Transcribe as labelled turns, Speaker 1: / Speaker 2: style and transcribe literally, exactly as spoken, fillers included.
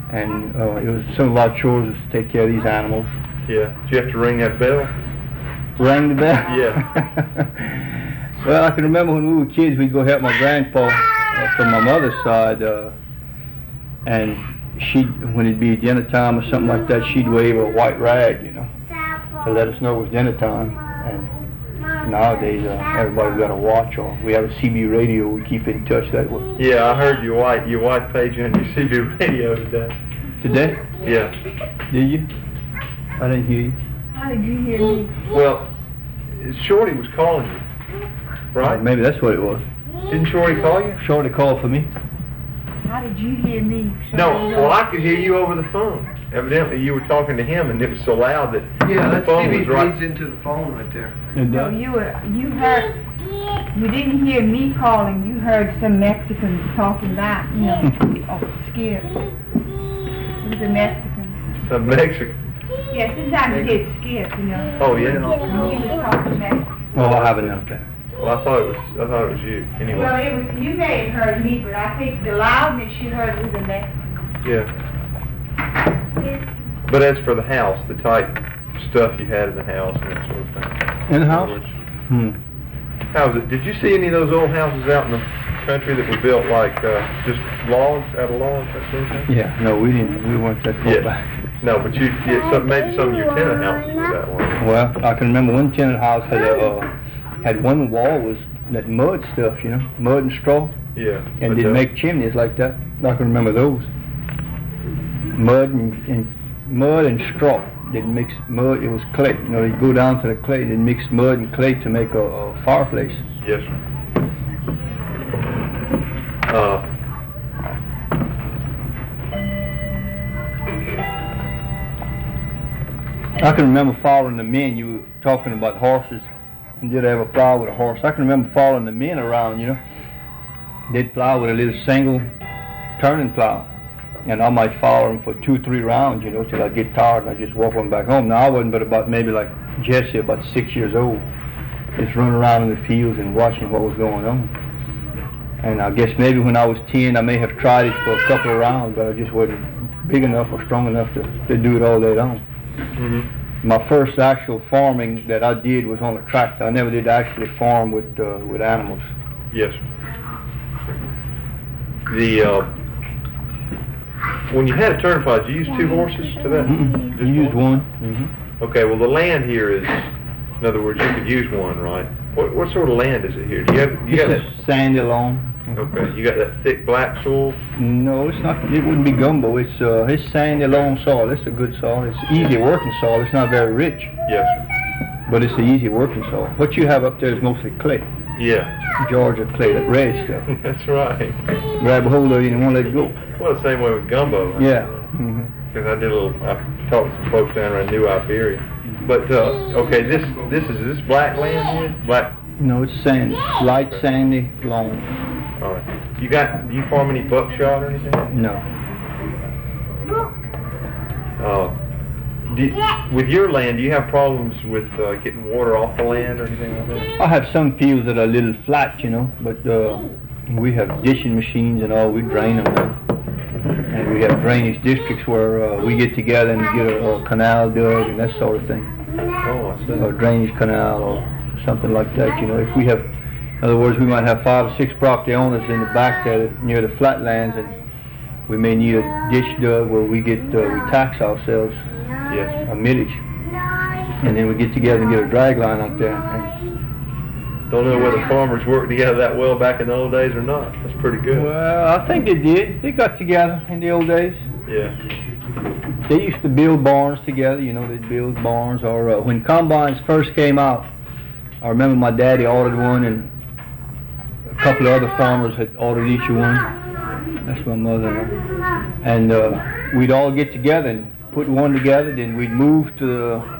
Speaker 1: and uh, it was some of our chores was to take care of these animals.
Speaker 2: Yeah. Did you have to ring that bell?
Speaker 1: Ring the bell?
Speaker 2: Yeah.
Speaker 1: Well, I can remember when we were kids, we'd go help my grandpa uh, from my mother's side, uh, and she, when it'd be dinner time or something like that, she'd wave a white rag, you know, to let us know it was dinner time. And nowadays, uh, everybody's got a watch, or we have a C B radio. We keep in touch that way.
Speaker 2: Yeah, I heard your wife, your wife paid you on your C B radio today.
Speaker 1: Today?
Speaker 2: Yeah.
Speaker 1: Did you? I didn't hear you.
Speaker 3: How did you hear me?
Speaker 2: Well, Shorty was calling you, right?
Speaker 1: Maybe that's what it was.
Speaker 2: Didn't Shorty call you?
Speaker 1: Shorty called for me.
Speaker 3: How did you hear me?
Speaker 2: No, well, I could hear you over the phone. Evidently, you were talking to him, and it was so loud that
Speaker 4: Yeah,
Speaker 2: the
Speaker 4: that
Speaker 2: phone
Speaker 4: T V
Speaker 2: was right.
Speaker 4: feeds into the phone right there.
Speaker 1: And,
Speaker 3: No,
Speaker 1: uh,
Speaker 3: you were, you heard, you didn't hear me calling, you heard some Mexicans talking back, you know, oh, Skip. It was a Mexican.
Speaker 2: A Mexican.
Speaker 3: Yeah, sometimes you get Skip, you know.
Speaker 2: Oh, yeah.
Speaker 3: He was talking Mexican.
Speaker 1: oh, I have enough there.
Speaker 2: Well, I thought it was. I thought it was you. Anyway.
Speaker 3: Well, it was, you may have heard me, but I think the loudness you heard was a Mexican.
Speaker 2: Yeah. But as for the house, the type stuff you had in the house and that sort of thing.
Speaker 1: In the house? Hmm.
Speaker 2: How was it? Did you see any of those old houses out in the country that were built like uh, just logs, out of logs, that sort of thing?
Speaker 1: Yeah, no, we didn't. We weren't that far
Speaker 2: Yeah.
Speaker 1: back.
Speaker 2: No, but you, yeah, some, maybe some of your tenant houses were that way.
Speaker 1: Well, I can remember one tenant house had a, uh, had one wall was that mud stuff, you know, mud and straw,
Speaker 2: Yeah.
Speaker 1: and
Speaker 2: but,
Speaker 1: didn't
Speaker 2: uh,
Speaker 1: make chimneys like that. I can remember those. Mud and, and mud and straw. Didn't mix mud. It was clay. You know, they'd go down to the clay and mix mud and clay to make a, a fireplace.
Speaker 2: Yes, sir. Uh,
Speaker 1: I can remember following the men. You were talking about horses, and did I ever plow with a horse? I can remember following the men around, you know. They'd plow with a little single turning plow, and I might follow them for two, three rounds, you know, till I get tired and I just walk on back home. Now I wasn't but about maybe like Jesse, about six years old, just running around in the fields and watching what was going on. And I guess maybe when I was ten, I may have tried it for a couple of rounds, but I just wasn't big enough or strong enough to, to do it all day long.
Speaker 2: mm-hmm.
Speaker 1: My first actual farming that I did was on a tractor. I never did actually farm with uh, with animals.
Speaker 2: Yes. The uh, when you had a turn plow, did you use two horses to that?
Speaker 1: Mm-mm.
Speaker 2: Just
Speaker 1: You used one. Mm-hmm.
Speaker 2: Okay. Well, the land here is, in other words, you could use one, right? What what sort of land is it here? Do you have you got
Speaker 1: This
Speaker 2: that?
Speaker 1: is sandy lawn.
Speaker 2: Okay. You got that thick black soil.
Speaker 1: No, it's not. It wouldn't be gumbo. It's uh, it's sandy loam soil. It's a good soil. It's easy working soil. It's not very rich,
Speaker 2: Yes, sir.
Speaker 1: but it's an easy working soil. What you have up there is mostly clay,
Speaker 2: Yeah.
Speaker 1: Georgia clay, that red stuff.
Speaker 2: That's right.
Speaker 1: Grab a hold of it and won't let it go.
Speaker 2: Well, the same way with gumbo.
Speaker 1: Yeah. Mm-hmm.
Speaker 2: Because I did a little. I talked to some folks down around New Iberia. But uh, okay, this this is this black land here. Black.
Speaker 1: No, it's sandy, light sandy loam.
Speaker 2: All right. You got? Do you farm any buckshot or anything?
Speaker 1: No.
Speaker 2: Uh, do, with your land, do you have problems with uh, getting water off the land or anything like that?
Speaker 1: I have some fields that are a little flat, you know, but uh, we have dishing machines and all. We drain them now. And we have drainage districts where uh, we get together and get a, a canal dug and that sort of thing.
Speaker 2: Oh, I see.
Speaker 1: Or drainage canal or something like that, you know. If we have, in other words, we might have five or six property owners in the back there near the flatlands, and we may need a ditch dug where we get, uh, we tax ourselves
Speaker 2: Yes.
Speaker 1: a millage. And then we get together and get a drag line up there. And,
Speaker 2: Don't know whether farmers worked together that well back in the old days or not. That's pretty good.
Speaker 1: well, I think they did. They got together in the old days.
Speaker 2: Yeah.
Speaker 1: They used to build barns together, you know, they'd build barns. Or uh, when combines first came out, I remember my daddy ordered one, and a couple of other farmers had ordered each one. That's my mother-in-law. And uh, we'd all get together and put one together, then we'd move to the